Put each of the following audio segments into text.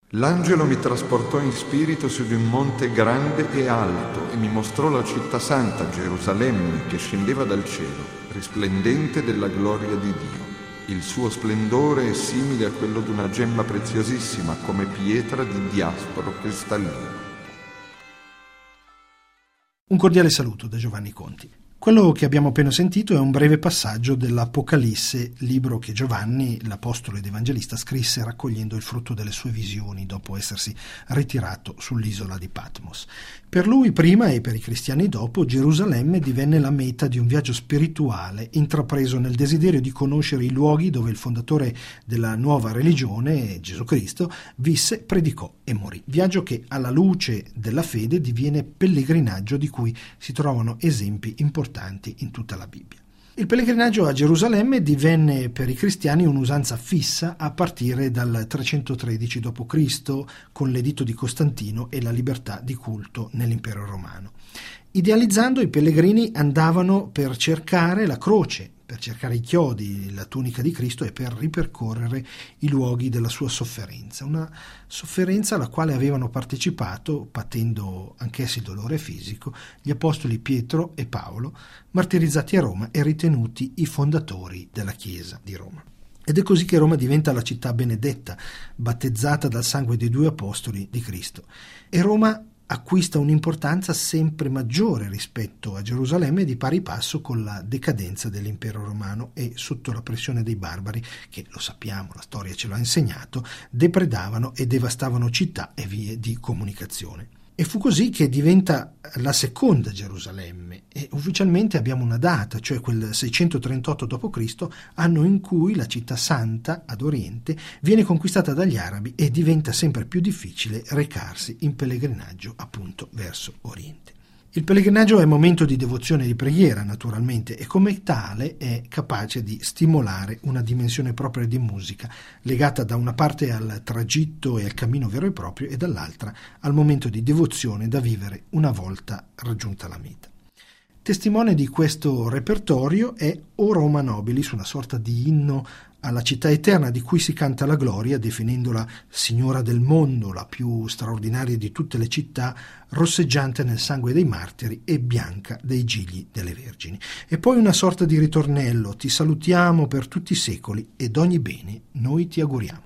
L'angelo mi trasportò in spirito su di un monte grande e alto e mi mostrò la città santa, Gerusalemme, che scendeva dal cielo, risplendente della gloria di Dio. Il suo splendore è simile a quello di una gemma preziosissima, come pietra di diasporo cristallino. Un cordiale saluto da Giovanni Conti. Quello che abbiamo appena sentito è un breve passaggio dell'Apocalisse, libro che Giovanni, l'apostolo ed evangelista, scrisse raccogliendo il frutto delle sue visioni dopo essersi ritirato sull'isola di Patmos. Per lui prima e per i cristiani dopo, Gerusalemme divenne la meta di un viaggio spirituale intrapreso nel desiderio di conoscere i luoghi dove il fondatore della nuova religione, Gesù Cristo, visse, predicò e morì. Viaggio che alla luce della fede diviene pellegrinaggio di cui si trovano esempi importanti in tutta la Bibbia. Il pellegrinaggio a Gerusalemme divenne per i cristiani un'usanza fissa a partire dal 313 d.C. con l'editto di Costantino e la libertà di culto nell'impero romano. Idealizzando, i pellegrini andavano per cercare la croce, per cercare i chiodi, la tunica di Cristo e per ripercorrere i luoghi della sua sofferenza, una sofferenza alla quale avevano partecipato, patendo anch'essi il dolore fisico, gli apostoli Pietro e Paolo, martirizzati a Roma e ritenuti i fondatori della Chiesa di Roma. Ed è così che Roma diventa la città benedetta, battezzata dal sangue dei due apostoli di Cristo. E Roma acquista un'importanza sempre maggiore rispetto a Gerusalemme, di pari passo con la decadenza dell'impero romano e sotto la pressione dei barbari che, lo sappiamo, la storia ce l'ha insegnato, depredavano e devastavano città e vie di comunicazione. E fu così che diventa la seconda Gerusalemme e ufficialmente abbiamo una data, cioè quel 638 d.C., anno in cui la città santa ad oriente viene conquistata dagli arabi e diventa sempre più difficile recarsi in pellegrinaggio appunto verso oriente. Il pellegrinaggio è momento di devozione e di preghiera, naturalmente, e come tale è capace di stimolare una dimensione propria di musica, legata da una parte al tragitto e al cammino vero e proprio e dall'altra al momento di devozione da vivere una volta raggiunta la meta. Testimone di questo repertorio è O Roma Nobilis, una sorta di inno alla città eterna di cui si canta la gloria, definendola signora del mondo, la più straordinaria di tutte le città, rosseggiante nel sangue dei martiri e bianca dei gigli delle vergini. E poi una sorta di ritornello: ti salutiamo per tutti i secoli ed ogni bene noi ti auguriamo.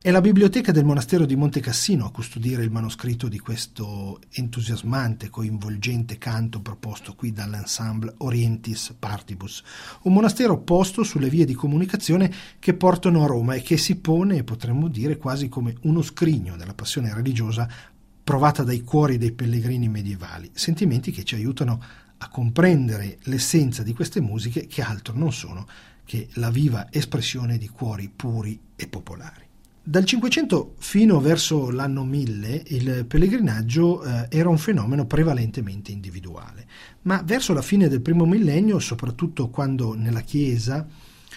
È la biblioteca del monastero di Monte Cassino a custodire il manoscritto di questo entusiasmante, coinvolgente canto proposto qui dall'ensemble Orientis Partibus, un monastero posto sulle vie di comunicazione che portano a Roma e che si pone, potremmo dire, quasi come uno scrigno della passione religiosa provata dai cuori dei pellegrini medievali, sentimenti che ci aiutano a comprendere l'essenza di queste musiche che altro non sono che la viva espressione di cuori puri e popolari. Dal Cinquecento fino verso l'anno 1000 il pellegrinaggio era un fenomeno prevalentemente individuale, ma verso la fine del primo millennio, soprattutto quando nella Chiesa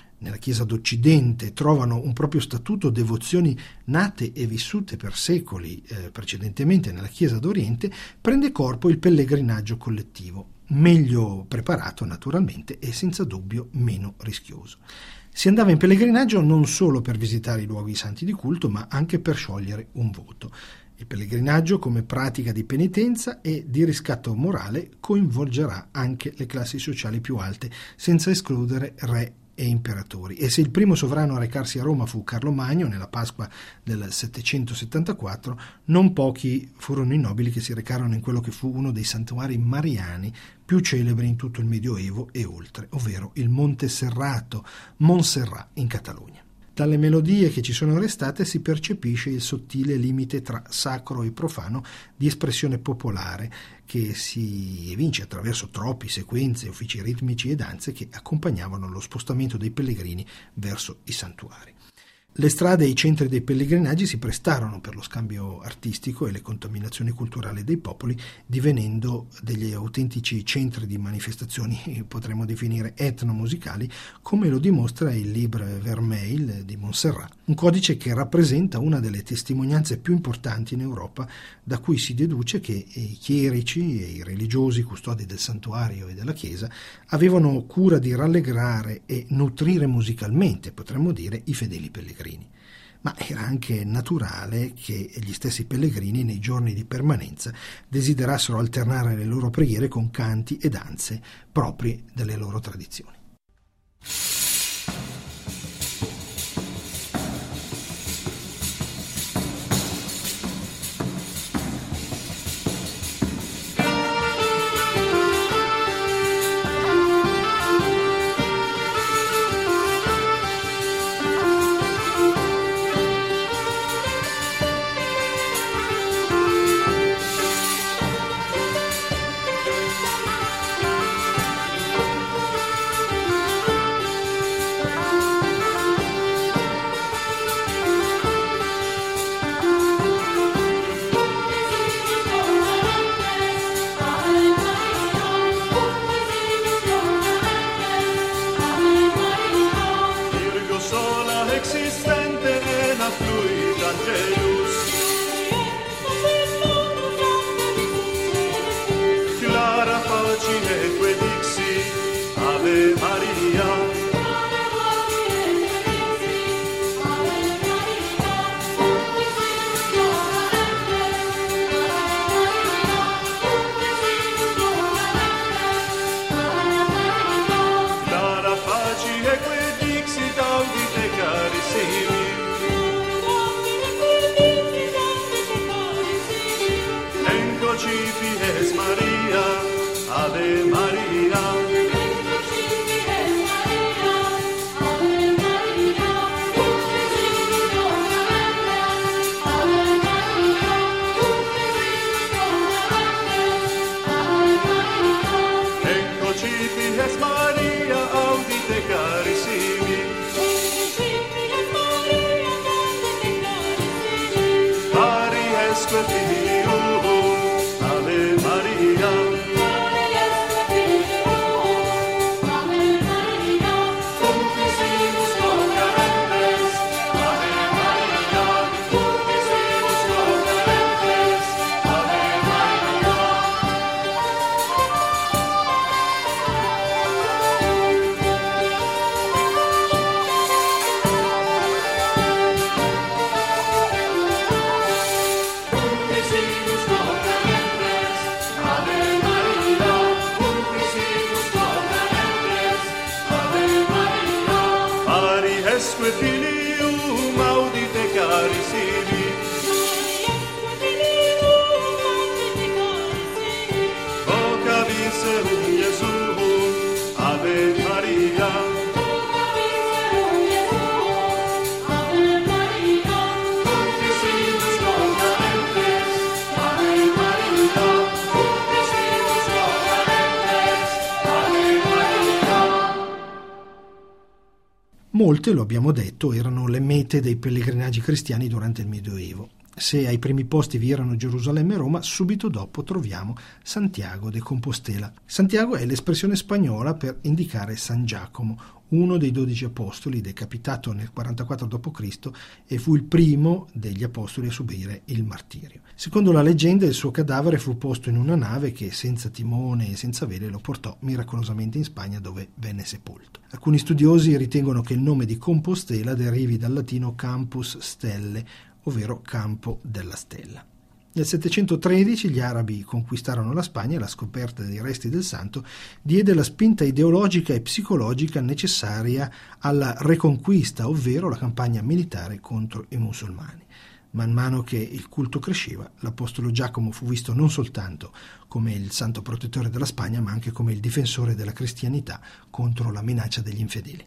d'Occidente trovano un proprio statuto devozioni nate e vissute per secoli precedentemente nella Chiesa d'Oriente, prende corpo il pellegrinaggio collettivo, meglio preparato naturalmente e senza dubbio meno rischioso. Si andava in pellegrinaggio non solo per visitare i luoghi santi di culto, ma anche per sciogliere un voto. Il pellegrinaggio, come pratica di penitenza e di riscatto morale, coinvolgerà anche le classi sociali più alte, senza escludere re e imperatori. E se il primo sovrano a recarsi a Roma fu Carlo Magno nella Pasqua del 774, non pochi furono i nobili che si recarono in quello che fu uno dei santuari mariani più celebri in tutto il Medioevo e oltre, ovvero il Monte Serrato, Montserrat in Catalogna. Dalle melodie che ci sono restate si percepisce il sottile limite tra sacro e profano di espressione popolare che si evince attraverso troppi, sequenze, uffici ritmici e danze che accompagnavano lo spostamento dei pellegrini verso i santuari. Le strade e i centri dei pellegrinaggi si prestarono per lo scambio artistico e le contaminazioni culturali dei popoli, divenendo degli autentici centri di manifestazioni, potremmo definire etnomusicali, come lo dimostra il Livre Vermeil di Montserrat, un codice che rappresenta una delle testimonianze più importanti in Europa, da cui si deduce che i chierici e i religiosi custodi del santuario e della chiesa avevano cura di rallegrare e nutrire musicalmente, potremmo dire, i fedeli pellegrini. Ma era anche naturale che gli stessi pellegrini nei giorni di permanenza desiderassero alternare le loro preghiere con canti e danze propri delle loro tradizioni. Filium audite cari Molte, lo abbiamo detto, erano le mete dei pellegrinaggi cristiani durante il Medioevo. Se ai primi posti vi erano Gerusalemme e Roma, subito dopo troviamo Santiago de Compostela. Santiago è l'espressione spagnola per indicare San Giacomo, uno dei 12 apostoli, decapitato nel 44 d.C. e fu il primo degli apostoli a subire il martirio. Secondo la leggenda, il suo cadavere fu posto in una nave che, senza timone e senza vele, lo portò miracolosamente in Spagna, dove venne sepolto. Alcuni studiosi ritengono che il nome di Compostela derivi dal latino campus stelle, ovvero campo della stella. Nel 713 gli arabi conquistarono la Spagna e la scoperta dei resti del santo diede la spinta ideologica e psicologica necessaria alla reconquista, ovvero la campagna militare contro i musulmani. Man mano che il culto cresceva, l'apostolo Giacomo fu visto non soltanto come il santo protettore della Spagna, ma anche come il difensore della cristianità contro la minaccia degli infedeli.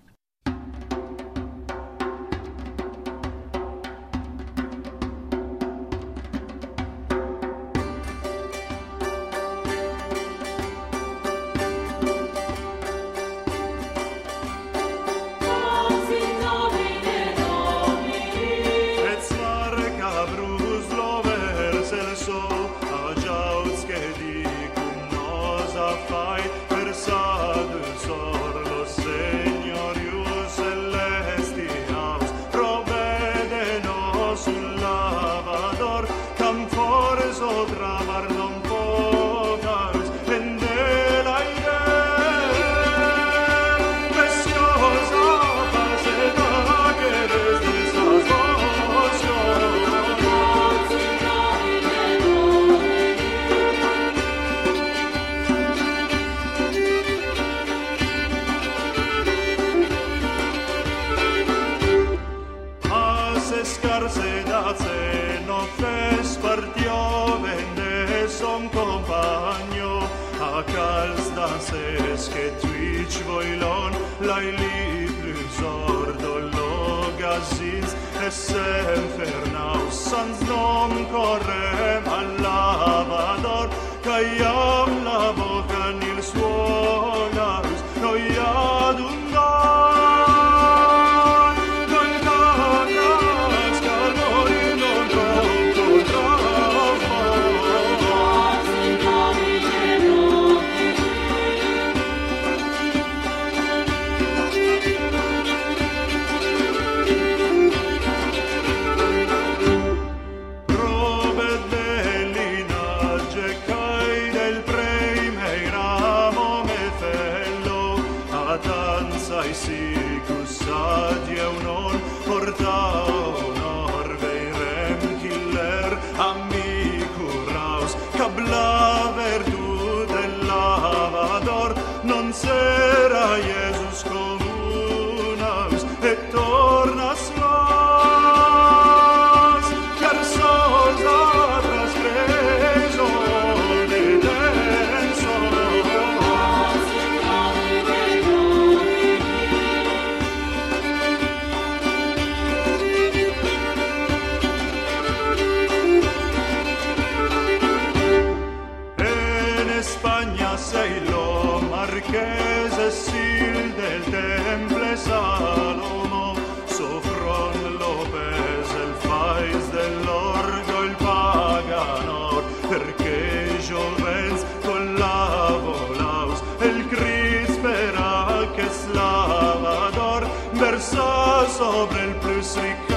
Sobre el plus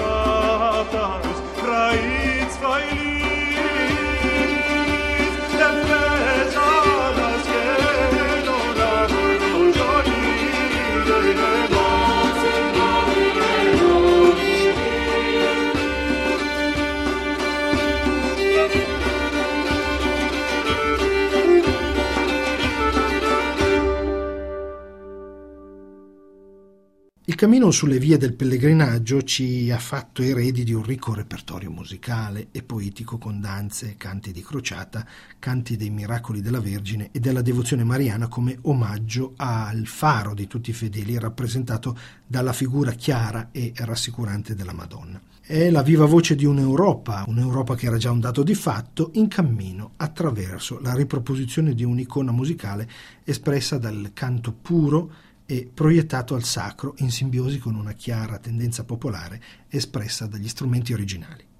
ricatas, traiți feliz, de pesadas que no la Il cammino sulle vie del pellegrinaggio ci ha fatto eredi di un ricco repertorio musicale e poetico con danze, canti di crociata, canti dei miracoli della Vergine e della devozione mariana come omaggio al faro di tutti i fedeli rappresentato dalla figura chiara e rassicurante della Madonna. È la viva voce di un'Europa che era già un dato di fatto, in cammino attraverso la riproposizione di un'icona musicale espressa dal canto puro e proiettato al sacro in simbiosi con una chiara tendenza popolare espressa dagli strumenti originali.